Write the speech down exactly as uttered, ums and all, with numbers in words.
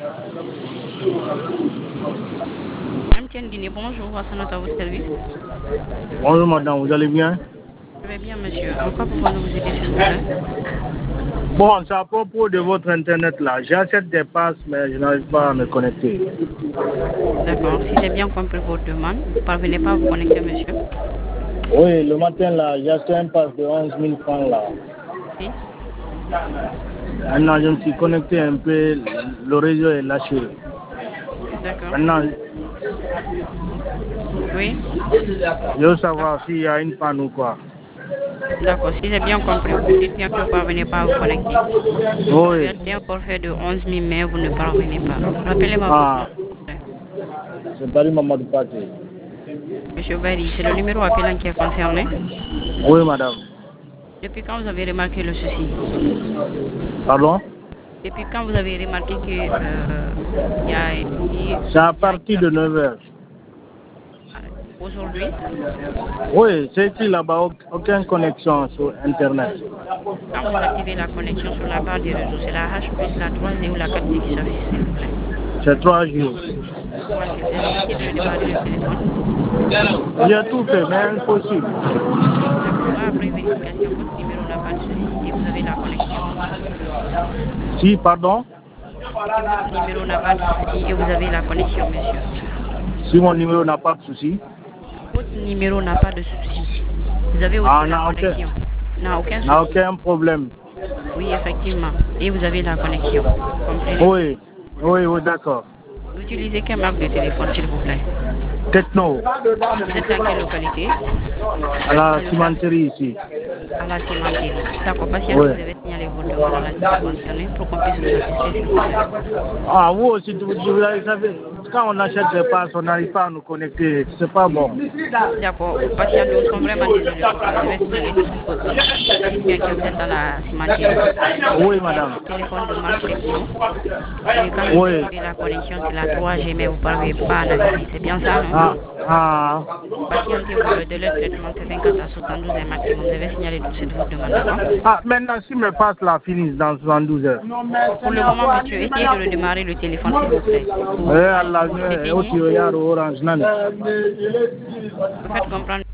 M T N Guinée, bonjour, Hassan à votre service. Bonjour madame, vous allez bien? Je vais bien monsieur. En quoi pouvons-nous vous aider s'il vous plaît? Bon, c'est à propos de votre internet là. J'achète des passes mais je n'arrive pas à me connecter. D'accord, si j'ai bien compris votre demande, vous ne parvenez pas à vous connecter monsieur? Oui, le matin là, j'ai acheté un pass de onze mille francs là. Oui. Maintenant je me suis connecté un peu, le réseau est lâché. D'accord. Maintenant, Oui. je veux savoir s'il y a une panne ou quoi. D'accord, si j'ai bien compris, vous dites bien que vous ne parvenez pas à vous connecter. Vous Oui. avez un forfait de onze mille, mais vous ne parvenez pas. Rappelez-moi Ah, votre nom, s'il vous plaît. c'est Bari Mamadou Paté. Monsieur Barry, c'est le numéro appelant qui est concerné. Oui madame. Depuis quand vous avez remarqué le souci? Pardon? Depuis quand vous avez remarqué que euh, il y a, il C'est à y a partir de neuf heures. aujourd'hui? Oui, c'est écrit là-bas, aucune connexion sur internet. Quand vous activez la connexion sur la barre des réseaux, c'est la H plus la trois G ou la quatre G qui s'affiche, s'il vous plaît. C'est trois jours. trois G, vous avez essayé de redémarrer le téléphone? J'ai tout fait, mais impossible. D'accord, après vérification, votre numéro n'a pas de souci et vous avez la connexion. Si, pardon? Et que votre numéro n'a pas de souci et vous avez la connexion, monsieur. Si mon numéro n'a pas de souci. Votre numéro n'a pas de souci. Vous avez aussi Ah, la n'a connexion. aucun, N'a aucun n'a souci. aucun problème. Oui, effectivement. Et vous avez la connexion. Comprenez? Oui, oui, oui, d'accord. Vous utilisez quelle marque de téléphone, s'il vous plaît? Techno, Vous êtes dans quelle localité? à la cimenterie ici. À la cimenterie. D'accord, patientez, Oui. vous devez signaler vos demandes à la cité concernée pour qu'on puisse vous assister, s'il vous plaît. Ah, vous aussi, vous, vous savez, quand on achète des passes, on n'arrive pas à nous connecter. C'est pas bon. D'accord, patientez, nous sommes vraiment désolés pour ça. Je vais signaler tout de suite votre demande. Dites bien que vous êtes dans la cimenterie. Oui, madame. Le téléphone de marque Techno. Et quand vous Oui. activez la connexion, c'est la trois G, mais vous ne parvenez pas à naviguer. C'est bien ça, non? Ah, ah. Patientez-vous, le délai de traitement c'est vingt-quatre à soixante-douze heures maximum. Vous devez signaler tout de suite votre demande, d'accord? Ah, maintenant, si mes passes là finissent dans soixante-douze heures. Pour le moment, monsieur, essayez de redémarrer le téléphone, s'il vous plaît. Eh, Allah, Vous eh, éteignez, aussi, regarde, orange, nan. vous faites comprendre.